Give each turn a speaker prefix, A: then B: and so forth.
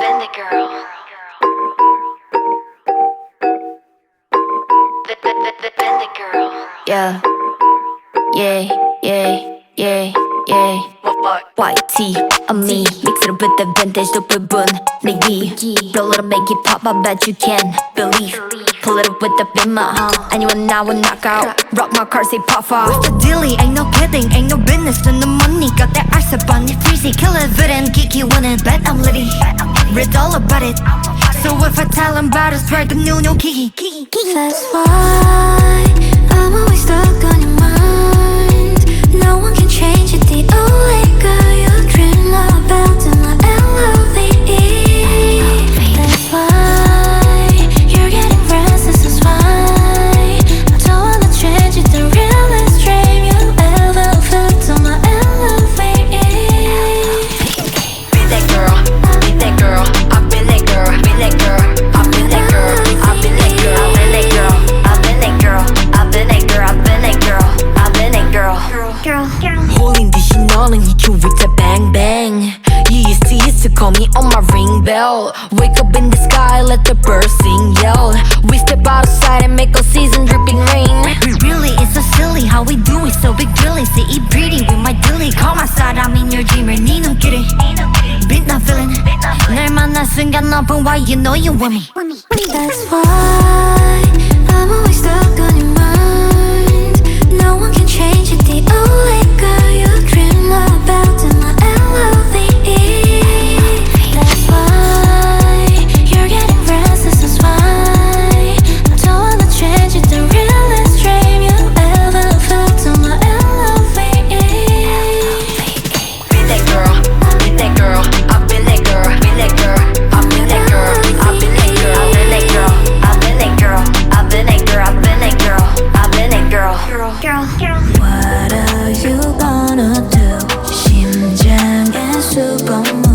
A: been the girl. Been the girl.
B: Yeah, yeah, yeah, yeah, yeah. YT on me, mix it up with the vintage 부분 내기 roll it up, make it pop. I bet you can believe. Pull it up with the bimmer. Anyone now will knock out. Rock my car, say pop off.
C: The dilly, ain't no kidding, ain't no business. Then the money got that arse up on it. Freezy, kill it, but and geeky wanna bet I'm litty. Read all about it. So if I tell them about it, swear the new no kiki.
D: That's why I'm always stuck on your mind. No one can change it. The only girl you dream about in my LOVE. That's why you're getting restless. That's why I don't wanna change it. The realest dream you ever felt in my LOVE.
A: Be that girl, be that girl. I've been that girl, been that girl. I've been that girl, I've been that girl. I've been that girl, I've been that girl. I've been that girl, I've been that girl. I've been that girl.
B: 홀린 듯이 너는 이쪽 with the bang bang. You used to call me on my ring bell. Wake up in the sky, let the birds sing, yell. We step outside and make all season dripping rain.
C: Really, it's so silly how we do it so big drilly. Say it pretty with my dilly. Come outside, I'm in your dreamer. 네 눈길에 been not feeling. 날 만난 순간 너뿐 why you know you want me.
D: That's why I'm always stuck on your mind. No one can change it. The only girl you dream about in my LOVE. That's why you're getting restless. That's why I don't wanna change it. The realest dream you ever felt in my LOVE.
A: Be that girl, be that girl. I've been that girl, been that girl. I've been that girl, I've been that girl. I've been that girl, I've been that girl. I've been that girl, I've been that girl. I've been that girl.
D: What are you gonna do? 심장의 수범